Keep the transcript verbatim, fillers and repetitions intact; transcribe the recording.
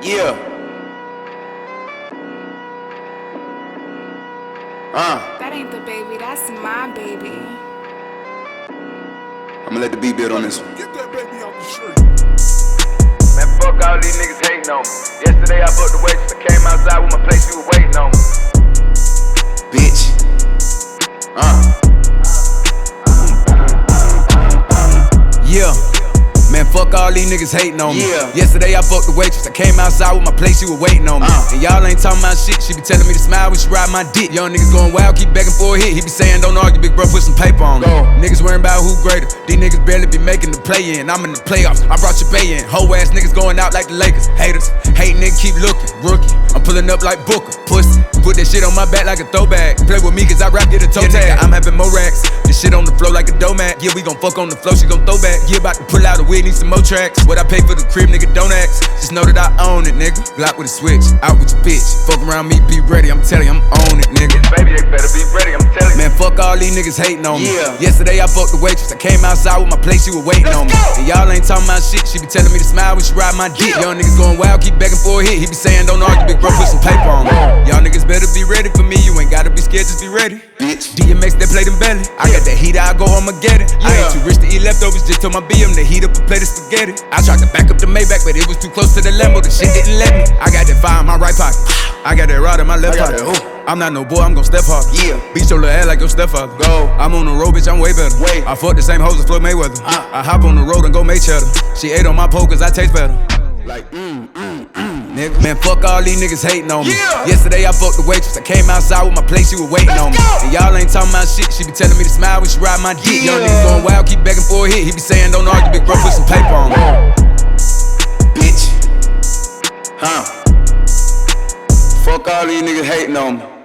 Yeah. Uh. That ain't the baby, that's my baby. I'ma let the beat build on this one. Get that baby off the street. Man, fuck all these niggas hating on me. Yesterday I booked the waitress, I came outside with my place, she was waiting on me. Bitch. Uh. Yeah. Man, fuck all these niggas hating on me. Yeah. Yesterday I fucked the waitress, I came outside with my place, she was waiting on me. Uh. And y'all ain't talking about shit, she be telling me to smile when she ride my dick. Young niggas going wild, keep begging for a hit. He be saying don't argue, big bro, put some paper on me. Go. Niggas worrying about who greater. These niggas barely be making the play in. I'm in the playoffs, I brought your bay in. Hoe ass niggas going out like the Lakers. Haters, hate nigga keep looking. Rookie, I'm pulling up like Booker. Pussy, put that shit on my back like a throwback. Play with me cause I rap, get a toe tag. I'm having more racks. This shit on the floor like a dough mat. Yeah, we gon' fuck on the floor, she gon' throw back. Yeah, about to pull out a wig, need some more tracks. What I pay for the crib, nigga, don't ask. Just know that I own it, nigga. Glock with a switch, out with your bitch. Fuck around me, be ready, I'm telling you, I'm on it, nigga. Baby, they better be ready, I'm telling you. Man, fuck all these niggas hating on me. Yeah. Yesterday I fucked the waitress, I came outside with my place, she was waiting Let's on me. go. And y'all ain't talking about shit, she be telling me to smile when she ride my dick. Yeah. Young niggas going wild, keep begging for a hit. He be saying don't argue, big bro, put some paper on me. Y'all niggas better be ready for me, you ain't gotta be scared, just be ready. Bitch. D M X, they play them belly. I got that heater, I go home and get it. I ain't Yeah. too rich to eat leftovers, just told my B M to heat up a plate of spaghetti. I tried to back up the Maybach, but it was too close to the Lambo, the shit didn't let me. I got that fire in my right pocket, I got that rod in my left I got pocket. that hoop. I'm not no boy, I'm gon' step hard. Yeah. Beat your little ass like your stepfather. Go. I'm on the road, bitch, I'm way better. Way. I fuck the same hoes as Floyd Mayweather. Uh. I hop on the road and go make cheddar. She ate on my pole cause I taste better. Like, mm, mm, mm. Nigga, man, fuck all these niggas hating on me. Yeah. Yesterday I fucked the waitress, I came outside with my place, she was waiting Let's on me. go. And y'all ain't talking about shit, she be telling me to smile when she ride my dick. Young Yeah. niggas going wild, keep begging for a hit. He be saying don't argue, big bro, put some paper on me. Bitch. Huh. Fuck all these niggas hating on me.